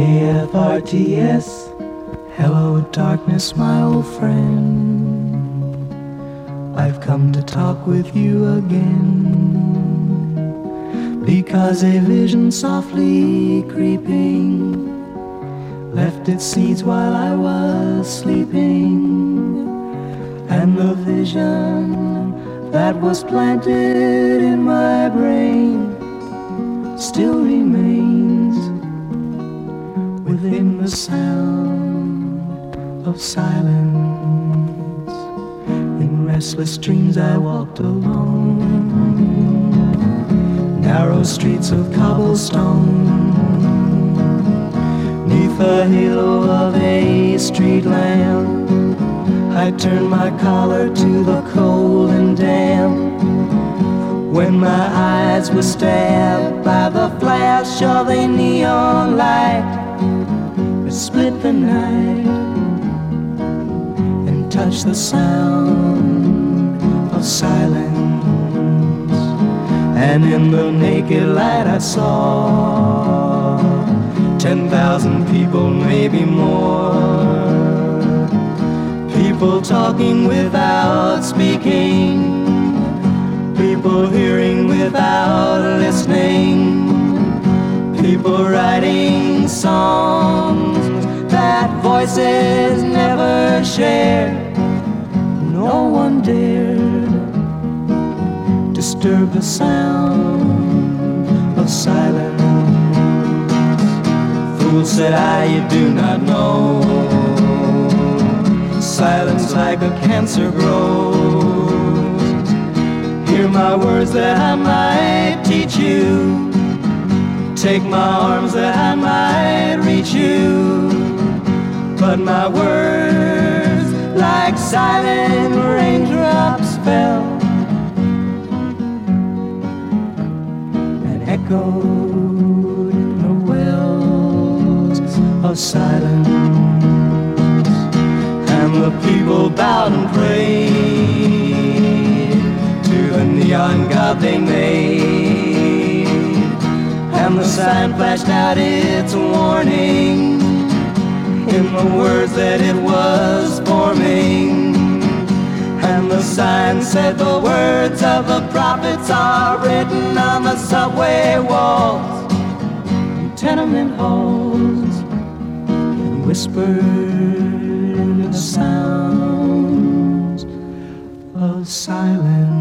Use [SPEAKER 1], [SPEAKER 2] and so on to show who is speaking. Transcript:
[SPEAKER 1] AFRTS, hello darkness, my old friend. I've come to talk with you again, because a vision softly creeping left its seeds while I was sleeping, and the vision that was planted in my brain still remains within the sound of silence. In restless dreams I walked alone, narrow streets of cobblestone, neath the halo of a street lamp. I turned my collar to the cold and damp, when my eyes were stabbed by the flash of a neon light that split the night and touched the sound of silence. And in the naked light I saw 10,000 people, maybe more, people talking without speaking, people hearing without listening, people writing songs that voices never shared. No one dared disturb the sound of silence. Fool, said I, you do not know, silence like a cancer grows. Hear my words that I might teach you, take my arms that I might reach you, but my words like silent raindrops fell and echoed in the wells of silence. And the people bowed and prayed to the neon god they made, and the sign flashed out its warning in the words that it was forming. And the sign said the words of the prophets are written on the subway walls and tenement halls, and whispered the sounds of silence.